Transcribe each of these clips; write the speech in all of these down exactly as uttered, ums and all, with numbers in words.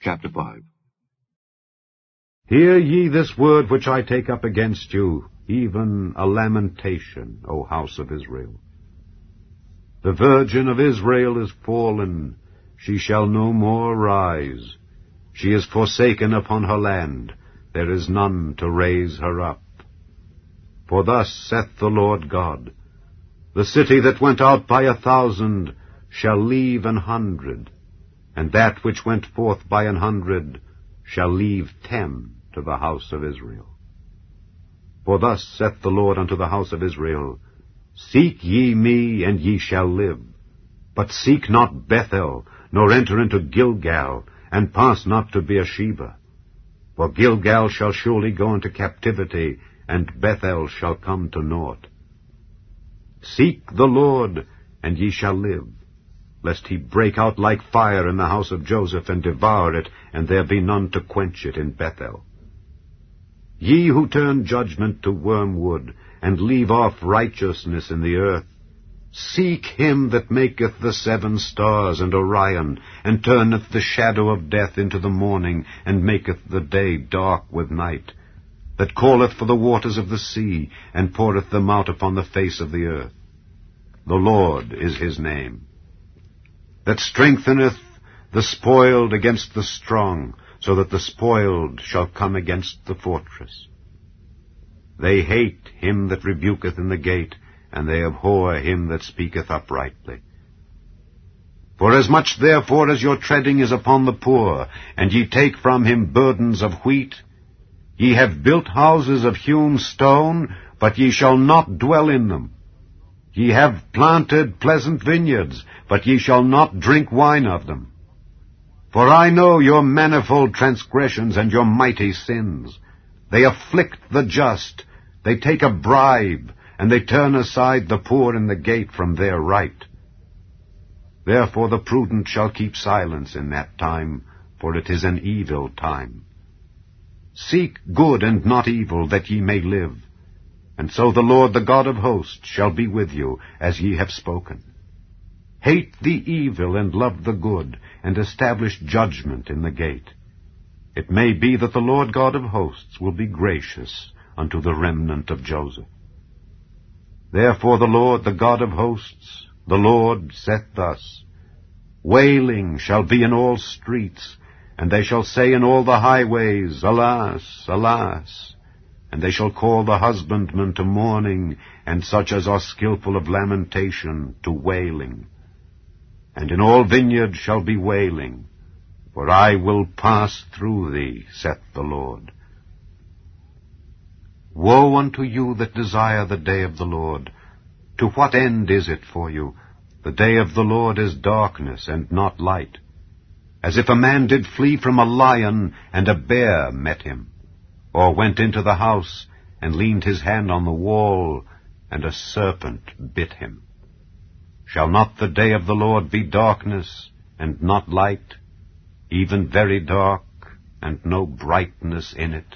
Chapter five. Hear ye this word which I take up against you, even a lamentation, O house of Israel. The virgin of Israel is fallen, she shall no more rise. She is forsaken upon her land, there is none to raise her up. For thus saith the Lord God, the city that went out by a thousand shall leave an hundred, and that which went forth by an hundred shall leave ten to the house of Israel. For thus saith the Lord unto the house of Israel, Seek ye me, and ye shall live. But seek not Bethel, nor enter into Gilgal, and pass not to Beersheba. For Gilgal shall surely go into captivity, and Bethel shall come to naught. Seek the Lord, and ye shall live, lest he break out like fire in the house of Joseph, and devour it, and there be none to quench it in Bethel. Ye who turn judgment to wormwood, and leave off righteousness in the earth, seek him that maketh the seven stars and Orion, and turneth the shadow of death into the morning, and maketh the day dark with night, that calleth for the waters of the sea, and poureth them out upon the face of the earth. The Lord is his name. That strengtheneth the spoiled against the strong, so that the spoiled shall come against the fortress. They hate him that rebuketh in the gate, and they abhor him that speaketh uprightly. Forasmuch therefore as your treading is upon the poor, and ye take from him burdens of wheat, ye have built houses of hewn stone, but ye shall not dwell in them. Ye have planted pleasant vineyards, but ye shall not drink wine of them. For I know your manifold transgressions and your mighty sins. They afflict the just, they take a bribe, and they turn aside the poor in the gate from their right. Therefore the prudent shall keep silence in that time, for it is an evil time. Seek good and not evil, that ye may live. And so the Lord, the God of hosts, shall be with you, as ye have spoken. Hate the evil and love the good, and establish judgment in the gate. It may be that the Lord God of hosts will be gracious unto the remnant of Joseph. Therefore the Lord, the God of hosts, the Lord saith thus, Wailing shall be in all streets, and they shall say in all the highways, Alas, alas! And they shall call the husbandmen to mourning, and such as are skillful of lamentation to wailing. And in all vineyards shall be wailing, for I will pass through thee, saith the Lord. Woe unto you that desire the day of the Lord! To what end is it for you? The day of the Lord is darkness, and not light. As if a man did flee from a lion, and a bear met him, or went into the house, and leaned his hand on the wall, and a serpent bit him. Shall not the day of the Lord be darkness, and not light, even very dark, and no brightness in it?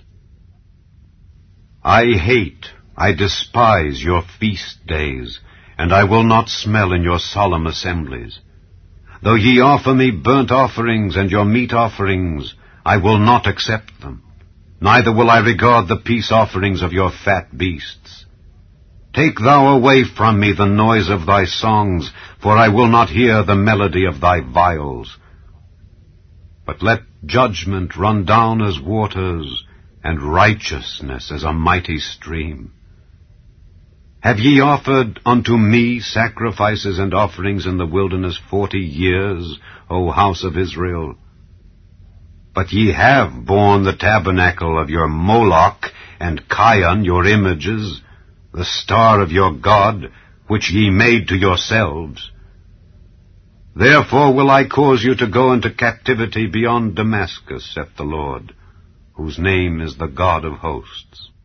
I hate, I despise your feast days, and I will not smell in your solemn assemblies. Though ye offer me burnt offerings and your meat offerings, I will not accept them, neither will I regard the peace offerings of your fat beasts. Take thou away from me the noise of thy songs, for I will not hear the melody of thy viols. But let judgment run down as waters, and righteousness as a mighty stream. Have ye offered unto me sacrifices and offerings in the wilderness forty years, O house of Israel? But ye have borne the tabernacle of your Moloch, and Chion your images, the star of your God, which ye made to yourselves. Therefore will I cause you to go into captivity beyond Damascus, saith the Lord, whose name is the God of hosts.